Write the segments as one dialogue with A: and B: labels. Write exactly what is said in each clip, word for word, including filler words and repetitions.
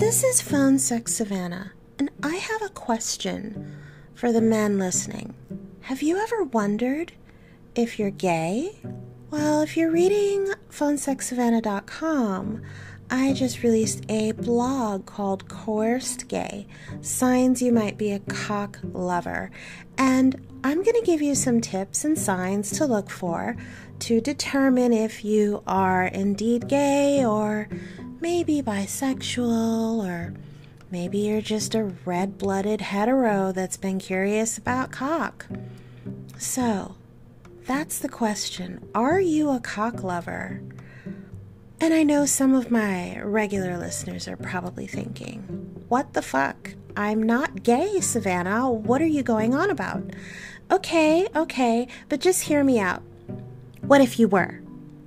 A: This is Phone Sex Savannah, and I have a question for the men listening. Have you ever wondered if you're gay? Well, if you're reading phone sex savannah dot com, I just released a blog called Coerced Gay, Signs You Might Be a Cock Lover. And I'm going to give you some tips and signs to look for to determine if you are indeed gay, or maybe bisexual, or maybe you're just a red-blooded hetero that's been curious about cock. So, that's the question. Are you a cock lover? And I know some of my regular listeners are probably thinking, what the fuck? I'm not gay, Savannah. What are you going on about? Okay, okay, but just hear me out. What if you were?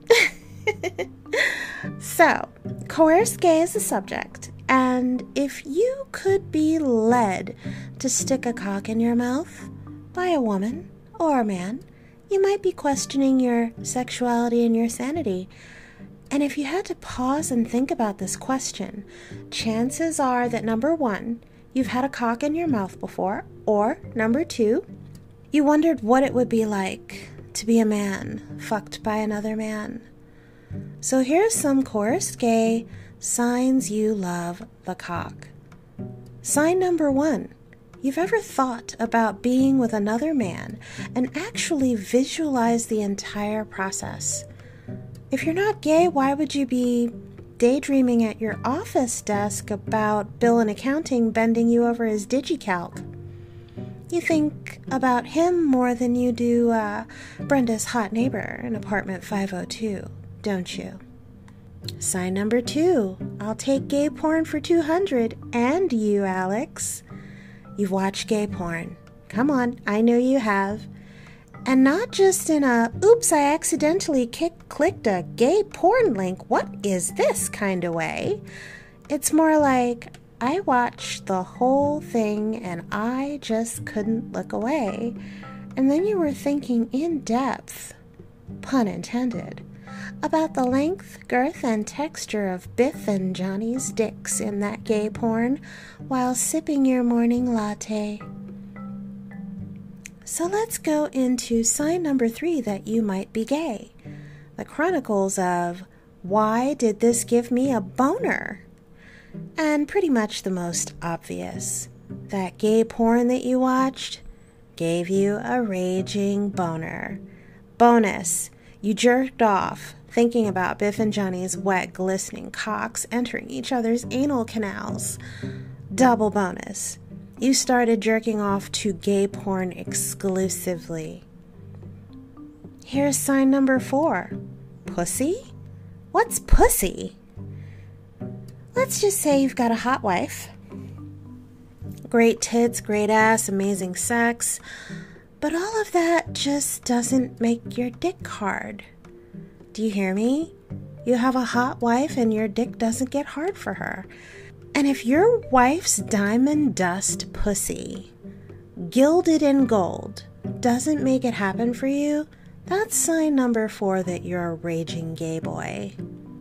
A: So, coerced gay is the subject, and if you could be led to stick a cock in your mouth by a woman or a man, you might be questioning your sexuality and your sanity. And if you had to pause and think about this question, chances are that number one, you've had a cock in your mouth before, or number two, you wondered what it would be like to be a man fucked by another man. So here's some coerced gay signs you love the cock. Sign number one. You've ever thought about being with another man and actually visualize the entire process? If you're not gay, why would you be daydreaming at your office desk about Bill in accounting bending you over his digicalc? You think about him more than you do uh, Brenda's hot neighbor in apartment five oh two, don't you? Sign number two. I'll take gay porn for two hundred, and you, Alex. You've watched gay porn. Come on, I know you have. And not just in a, oops, I accidentally kick, clicked a gay porn link, what is this kind of way. It's more like, I watched the whole thing and I just couldn't look away. And then you were thinking in depth, pun intended, about the length, girth, and texture of Biff and Johnny's dicks in that gay porn while sipping your morning latte. So let's go into sign number three that you might be gay. The chronicles of why did this give me a boner? And pretty much the most obvious. That gay porn that you watched gave you a raging boner. Bonus, you jerked off thinking about Biff and Johnny's wet, glistening cocks entering each other's anal canals. Double bonus. You started jerking off to gay porn exclusively. Here's sign number four. Pussy? What's pussy? Let's just say you've got a hot wife. Great tits, great ass, amazing sex. But all of that just doesn't make your dick hard. Do you hear me? You have a hot wife and your dick doesn't get hard for her. And if your wife's diamond dust pussy, gilded in gold, doesn't make it happen for you, that's sign number four that you're a raging gay boy.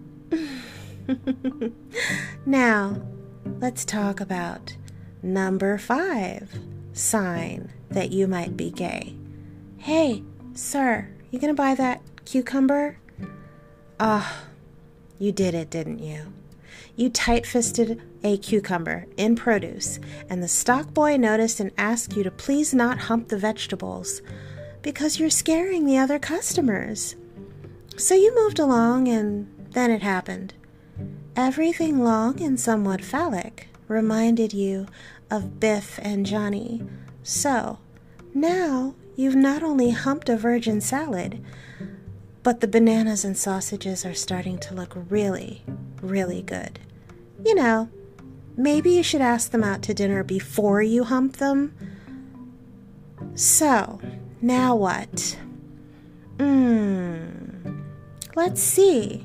A: Now, let's talk about number five, sign that you might be gay. Hey, sir, you gonna buy that cucumber? Ah, oh, you did it, didn't you? You tight-fisted a cucumber in produce, and the stock boy noticed and asked you to please not hump the vegetables because you're scaring the other customers. So you moved along, and then it happened. Everything long and somewhat phallic reminded you of Biff and Johnny. So, now you've not only humped a virgin salad, but the bananas and sausages are starting to look really, really good. You know, maybe you should ask them out to dinner before you hump them. So, now what? Mmm, let's see.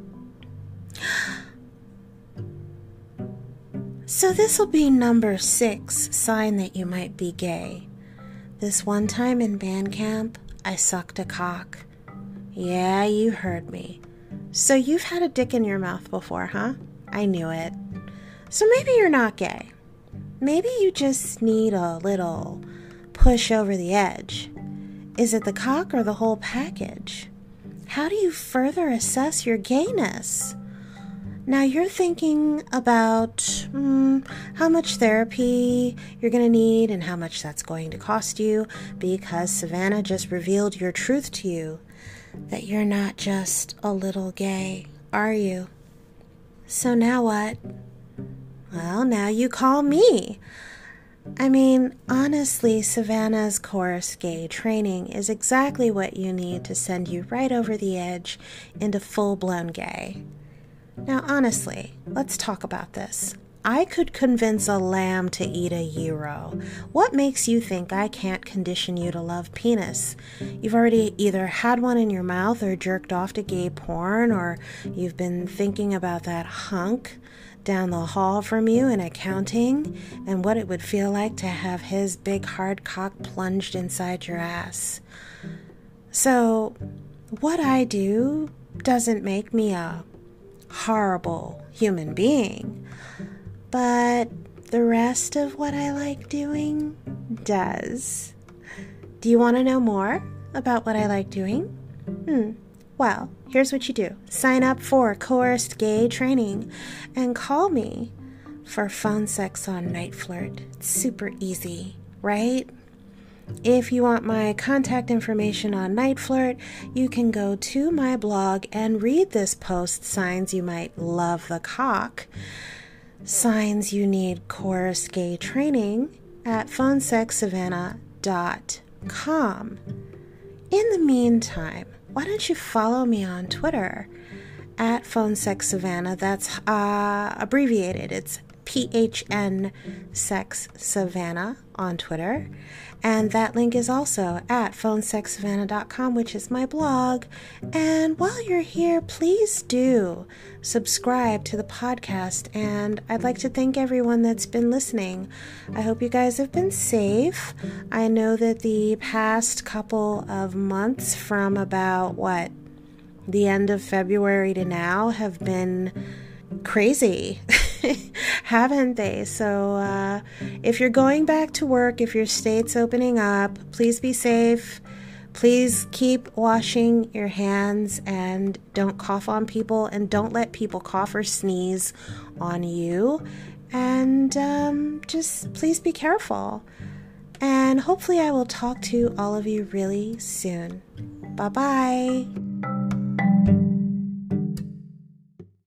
A: So this will be number six, sign that you might be gay. This one time in band camp, I sucked a cock. Yeah, you heard me. So you've had a dick in your mouth before, huh? I knew it. So maybe you're not gay. Maybe you just need a little push over the edge. Is it the cock or the whole package? How do you further assess your gayness? Now you're thinking about mm, how much therapy you're going to need and how much that's going to cost you, because Savannah just revealed your truth to you, that you're not just a little gay, are you? So now what? Well, now you call me. I mean, honestly, Savannah's Chorus Gay training is exactly what you need to send you right over the edge into full-blown gay. Now, honestly, let's talk about this. I could convince a lamb to eat a gyro. What makes you think I can't condition you to love penis? You've already either had one in your mouth or jerked off to gay porn, or you've been thinking about that hunk down the hall from you in accounting and what it would feel like to have his big hard cock plunged inside your ass. So, what I do doesn't make me a horrible human being, but the rest of what I like doing does. Do you want to know more about what I like doing? Hmm. Well, here's what you do. Sign up for Coerced Gay Training and call me for phone sex on Night Flirt. It's super easy, right? If you want my contact information on Night Flirt, you can go to my blog and read this post, Signs You Might Love the Cock. Signs you need Coerced Gay Training at phone sex savannah dot com. In the meantime, why don't you follow me on Twitter at PhoneSexSavannah? That's uh, abbreviated. It's P H N Sex Savannah on Twitter. And that link is also at phone sex savannah dot com, which is my blog. And while you're here, please do subscribe to the podcast. And I'd like to thank everyone that's been listening. I hope you guys have been safe. I know that the past couple of months, from about, what, the end of February to now, have been crazy. Haven't they? So uh, if you're going back to work, if your state's opening up, please be safe. Please keep washing your hands and don't cough on people, and don't let people cough or sneeze on you. And um, just please be careful. And hopefully I will talk to all of you really soon. Bye-bye.